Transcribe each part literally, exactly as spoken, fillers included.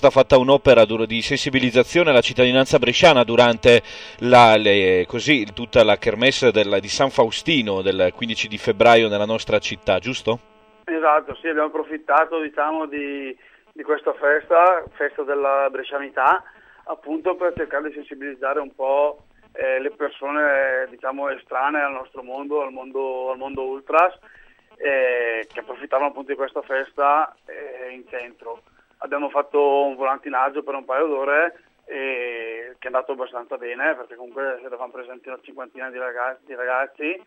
stata fatta un'opera di sensibilizzazione alla cittadinanza bresciana durante la, le, così, tutta la kermesse del, di San Faustino del quindici di febbraio nella nostra città, giusto? Esatto, sì, abbiamo approfittato diciamo di, di questa festa, festa della brescianità, appunto per cercare di sensibilizzare un po' eh, le persone diciamo estranee al nostro mondo, al mondo, al mondo ultras, eh, che approfittavano appunto di questa festa eh, in centro. Abbiamo fatto un volantinaggio per un paio d'ore eh, che è andato abbastanza bene, perché comunque eravamo presenti una cinquantina di ragazzi, di ragazzi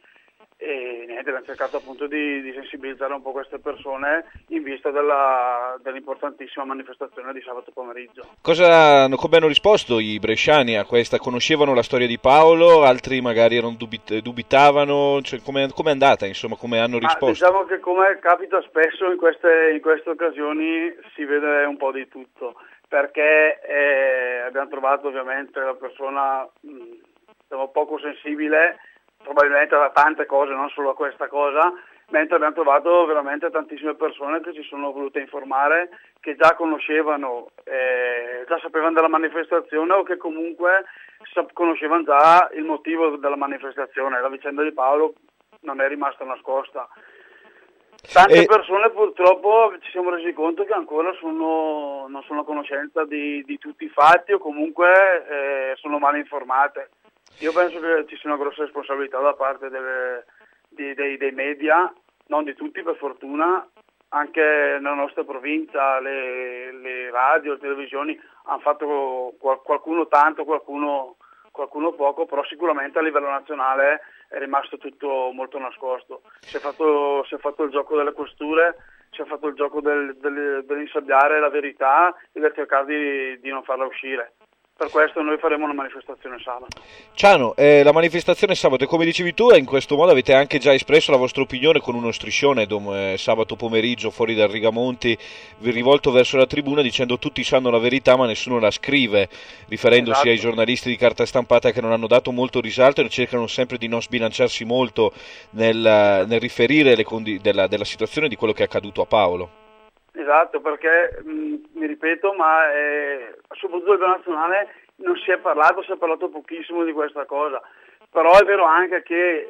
e niente, abbiamo cercato appunto di, di sensibilizzare un po' queste persone in vista della, dell'importantissima manifestazione di sabato pomeriggio. Cosa, come hanno risposto i bresciani a questa? Conoscevano la storia di Paolo, altri magari erano dubit- dubitavano, cioè, come è andata, insomma, come hanno risposto? Ma diciamo che come capita spesso in queste, in queste occasioni si vede un po' di tutto, perché eh, abbiamo trovato ovviamente la persona mh, diciamo, poco sensibile probabilmente da tante cose, non solo a questa cosa, mentre abbiamo trovato veramente tantissime persone che ci sono volute informare, che già conoscevano, eh, già sapevano della manifestazione o che comunque conoscevano già il motivo della manifestazione. La vicenda di Paolo non è rimasta nascosta. Tante e... persone purtroppo ci siamo resi conto che ancora sono, non sono a conoscenza di, di tutti i fatti o comunque eh, sono mal informate. Io penso che ci sia una grossa responsabilità da parte delle, di, dei, dei media, non di tutti per fortuna, anche nella nostra provincia le, le radio, le televisioni hanno fatto qualcuno tanto, qualcuno, qualcuno poco, però sicuramente a livello nazionale è rimasto tutto molto nascosto. Si è fatto, si è fatto il gioco delle questure, si è fatto il gioco del, del, dell'insabbiare la verità e del cercare di, di non farla uscire. Per questo noi faremo una manifestazione sabato. Ciano, eh, la manifestazione sabato, e come dicevi tu, in questo modo avete anche già espresso la vostra opinione con uno striscione dom, eh, sabato pomeriggio fuori dal Rigamonti, rivolto verso la tribuna dicendo tutti sanno la verità ma nessuno la scrive, riferendosi esatto. ai giornalisti di carta stampata che non hanno dato molto risalto e cercano sempre di non sbilanciarsi molto nel, nel riferire le condi- della, della situazione di quello che è accaduto a Paolo. Esatto, perché mh, mi ripeto, ma eh, soprattutto a livello nazionale non si è parlato, si è parlato pochissimo di questa cosa, però è vero anche che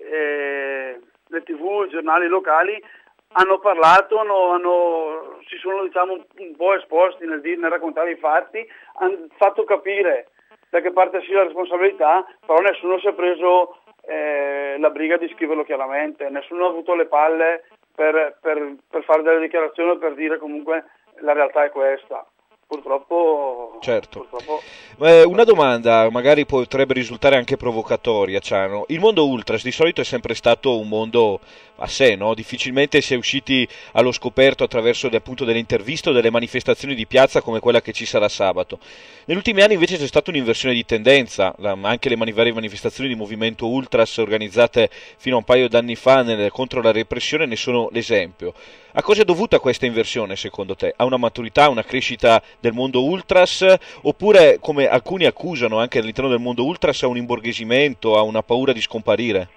eh, le tivù, i giornali locali hanno parlato, hanno, hanno, si sono diciamo un po' esposti nel, dire, nel raccontare i fatti, hanno fatto capire da che parte sia la responsabilità, però nessuno si è preso eh, la briga di scriverlo chiaramente, nessuno ha avuto le palle Per, per, per fare delle dichiarazioni, per dire comunque la realtà è questa. Purtroppo... Certo. Purtroppo... Eh, una domanda, magari potrebbe risultare anche provocatoria, Ciano. Il mondo ultras di solito è sempre stato un mondo a sé, no? Difficilmente si è usciti allo scoperto attraverso appunto delle interviste o delle manifestazioni di piazza come quella che ci sarà sabato. Negli ultimi anni invece c'è stata un'inversione di tendenza, la, anche le mani, varie manifestazioni di movimento ultras organizzate fino a un paio d'anni fa nel, contro la repressione ne sono l'esempio. A cosa è dovuta questa inversione secondo te? A una maturità, a una crescita del mondo ultras, oppure, come alcuni accusano anche all'interno del mondo ultras, a un imborghesimento, a una paura di scomparire?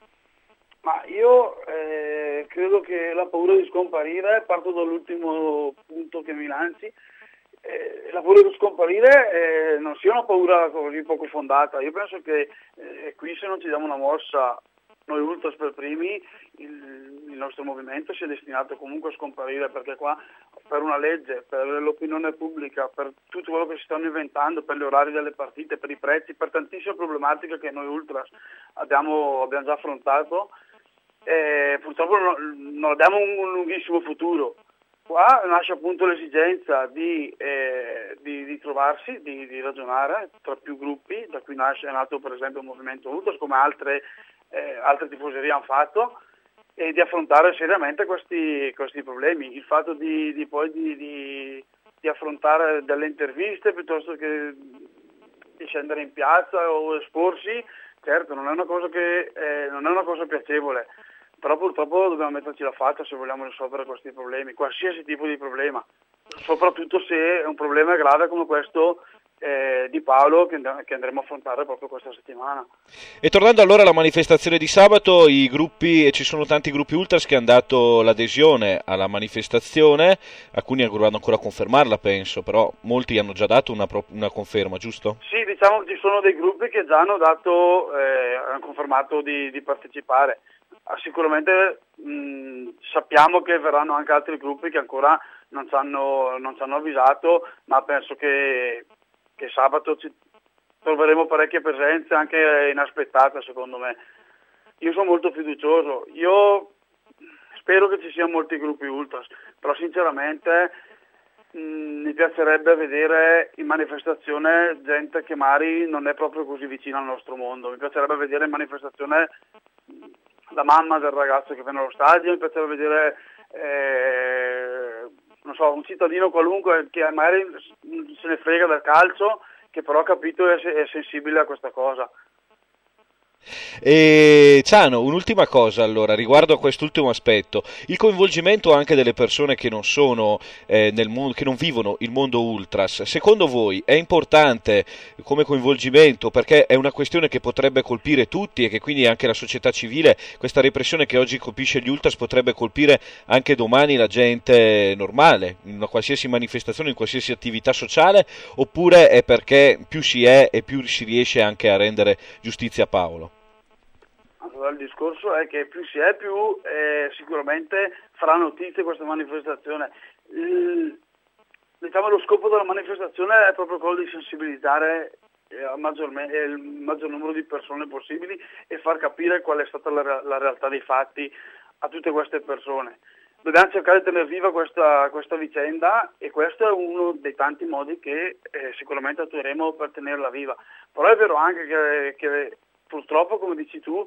Ma io eh, credo che la paura di scomparire, parto dall'ultimo punto che mi lanci, eh, la paura di scomparire eh, non sia una paura così poco fondata. Io penso che eh, qui se non ci diamo una mossa, noi ultras per primi, il, il nostro movimento si è destinato comunque a scomparire, perché qua per una legge, per l'opinione pubblica, per tutto quello che si stanno inventando, per gli orari delle partite, per i prezzi, per tantissime problematiche che noi ultras abbiamo, abbiamo già affrontato, eh, purtroppo non, non abbiamo un lunghissimo futuro. Qua nasce appunto l'esigenza di, eh, di, di trovarsi, di, di ragionare tra più gruppi, da cui nasce, è nato per esempio il movimento ultras, come altre, eh, altre tifoserie hanno fatto, e di affrontare seriamente questi, questi problemi. Il fatto di, di poi di, di, di affrontare delle interviste piuttosto che di scendere in piazza o esporsi, certo non è una cosa che eh, non è una cosa piacevole, però purtroppo dobbiamo metterci la faccia se vogliamo risolvere questi problemi, qualsiasi tipo di problema, soprattutto se è un problema grave come questo eh, di Paolo che, and- che andremo a affrontare proprio questa settimana. E tornando allora alla manifestazione di sabato, i gruppi, ci sono tanti gruppi ultras che hanno dato l'adesione alla manifestazione, alcuni dovranno ancora confermarla penso, però molti hanno già dato una, pro- una conferma, giusto? Sì, diciamo ci sono dei gruppi che già hanno dato, eh, hanno confermato di, di partecipare. Ah, sicuramente mh, sappiamo che verranno anche altri gruppi che ancora non ci hanno, non ci hanno avvisato, ma penso che, che sabato ci troveremo parecchie presenze anche inaspettate secondo me. Io sono molto fiducioso, io spero che ci siano molti gruppi ultras, però sinceramente mh, mi piacerebbe vedere in manifestazione gente che magari non è proprio così vicina al nostro mondo, mi piacerebbe vedere in manifestazione la mamma del ragazzo che viene allo stadio, mi piacerebbe vedere eh, non so, un cittadino qualunque che magari se ne frega del calcio, che però ha capito e è sensibile a questa cosa. E Ciano, un'ultima cosa allora riguardo a quest'ultimo aspetto, il coinvolgimento anche delle persone che non sono eh, nel mondo, che non vivono il mondo ultras, secondo voi è importante come coinvolgimento perché è una questione che potrebbe colpire tutti e che quindi anche la società civile, questa repressione che oggi colpisce gli ultras potrebbe colpire anche domani la gente normale, in una qualsiasi manifestazione, in qualsiasi attività sociale, oppure è perché più si è e più si riesce anche a rendere giustizia a Paolo? Allora, il discorso è che più si è più eh, sicuramente farà notizia questa manifestazione. Il, diciamo, lo scopo della manifestazione è proprio quello di sensibilizzare eh, a maggior, il maggior numero di persone possibili e far capire qual è stata la, la realtà dei fatti a tutte queste persone. Dobbiamo cercare di tenere viva questa, questa vicenda e questo è uno dei tanti modi che eh, sicuramente attueremo per tenerla viva. Però è vero anche che, che purtroppo, come dici tu,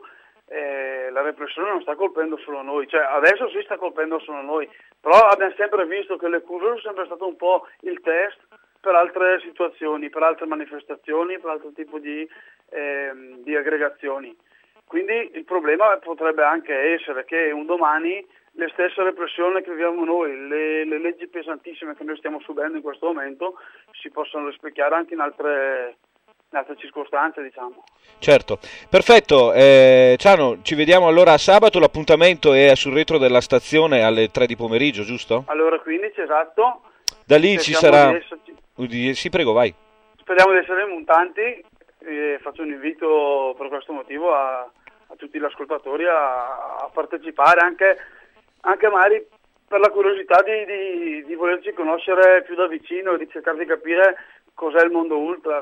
Eh, la repressione non sta colpendo solo noi, cioè adesso si sta colpendo solo noi, però abbiamo sempre visto che le curve sono sempre stato un po' il test per altre situazioni, per altre manifestazioni, per altro tipo di, eh, di aggregazioni. Quindi il problema potrebbe anche essere che un domani le stesse repressioni che viviamo noi, le, le leggi pesantissime che noi stiamo subendo in questo momento, si possono rispecchiare anche in altre in altre circostanze, diciamo. Certo, perfetto. eh, Ciano, ci vediamo allora a sabato, l'appuntamento è sul retro della stazione alle tre di pomeriggio, giusto? Alle ore quindici, esatto. Da lì ci sarà... Esserci... Sì, prego, vai. Speriamo di essere montanti e faccio un invito per questo motivo a, a tutti gli ascoltatori a, a partecipare, anche, anche magari per la curiosità di, di, di volerci conoscere più da vicino e di cercare di capire cos'è il mondo ultra,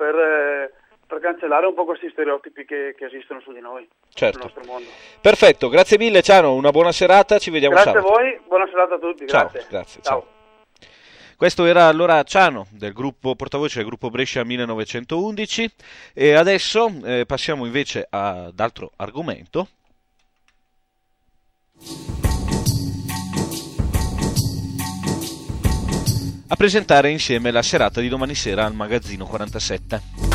per, per cancellare un po' questi stereotipi che, che esistono su di noi, certo. Sul nostro mondo. Perfetto, grazie mille Ciano, una buona serata, ci vediamo grazie sabato. Grazie a voi, buona serata a tutti, ciao, grazie. grazie. Ciao. Ciao. Questo era allora Ciano, del gruppo portavoce del gruppo Brescia millenovecentoundici, e adesso eh, passiamo invece ad altro argomento. A presentare insieme la serata di domani sera al Magazzino quarantasette.